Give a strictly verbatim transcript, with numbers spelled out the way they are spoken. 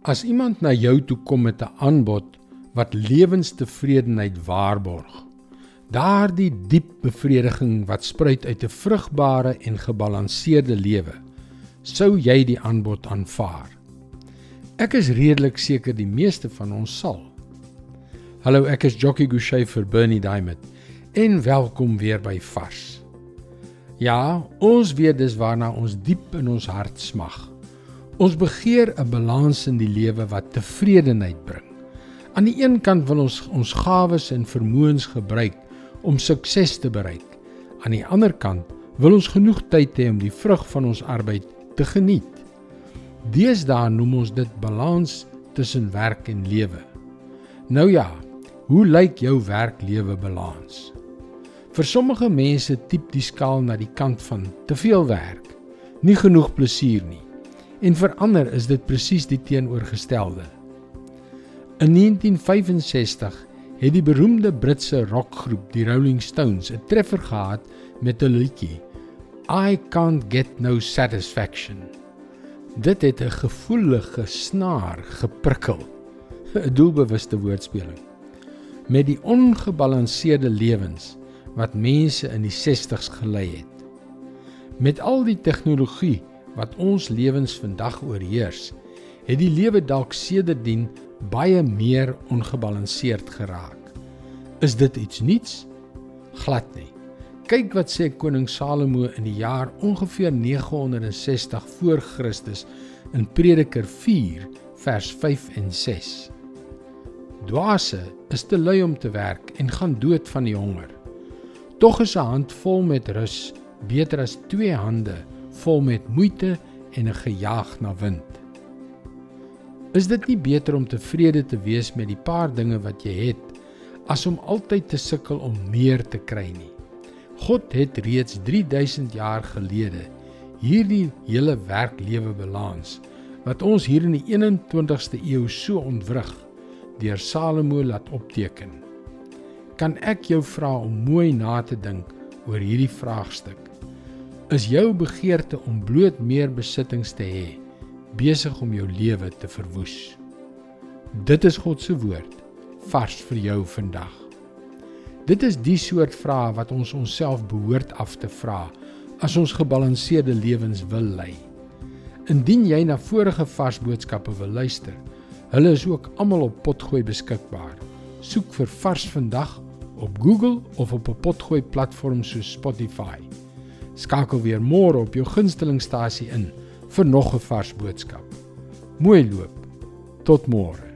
As iemand na jou toe kom met 'n aanbod wat lewenstevredenheid waarborg, daardie diep bevrediging wat spruit uit 'n vrugbare en gebalanseerde lewe, sou jy die aanbod aanvaar? Ek is redelik seker die meeste van ons sal. Hallo, ek is Jockey Gouchee vir Bernie Diamond en welkom weer by Vars. Ja, ons weet dis waarna ons diep in ons hart smag. Ons begeer 'n balans in die lewe wat tevredenheid bring. Aan die een kant wil ons ons gawes en vermoëns gebruik om sukses te bereik. Aan die ander kant wil ons genoeg tyd hê om die vrug van ons arbeid te geniet. Deesdae noem ons dit balans tussen werk en lewe. Nou ja, hoe lyk jou werk-lewe balans? Vir sommige mense tiep die skaal na die kant van te veel werk, nie genoeg plesier nie. En vir ander is dit presies die teenoorgestelde. In negentien vyfensestig het die beroemde Britse rockgroep die Rolling Stones 'n treffer gehad met 'n liedjie I Can't Get No Satisfaction. Dit het 'n gevoelige snaar geprikkel, 'n doelbewuste woordspeling, met die ongebalanseerde lewens wat mense in die sestigs gelei het. Met al die tegnologie wat ons lewens vandag oorheers, het die lewe dalk sedertdien baie meer ongebalanseerd geraak. Is dit iets niets? Glad nie. Kyk wat sê koning Salomo in die jaar ongeveer negenhonderdsestig voor Christus in Prediker vier vers vyf en ses. Dwaase is te lui om te werk en gaan dood van die honger. Tog is 'n hand vol met rus beter as twee hande vol met moeite en 'n gejaag na wind. Is dit nie beter om tevrede te wees met die paar dinge wat jy het, as om altyd te sukkel om meer te kry nie? God het reeds drie duisend jaar gelede hierdie hele werk-lewe balans, wat ons hier in die eenentwintigste eeu so ontwrig, deur Salomo laat opteken. Kan ek jou vra om mooi na te dink oor hierdie vraagstuk? Is jou begeerte om bloot meer besittings te hê, besig om jou lewe te verwoes? Dit is God se woord, vars vir jou vandag. Dit is die soort vrae wat ons onsself behoort af te vra, as ons gebalanseerde lewens wil lei. Indien jy na vorige vars boodskappe wil luister, hulle is ook almal op Potgooi beskikbaar. Soek vir Vars Vandag op Google of op 'n Potgooi platform soos Spotify. Skakel weer môre op jou gunstelingstasie in vir nog 'n vars boodskap. Mooi loop. Tot môre.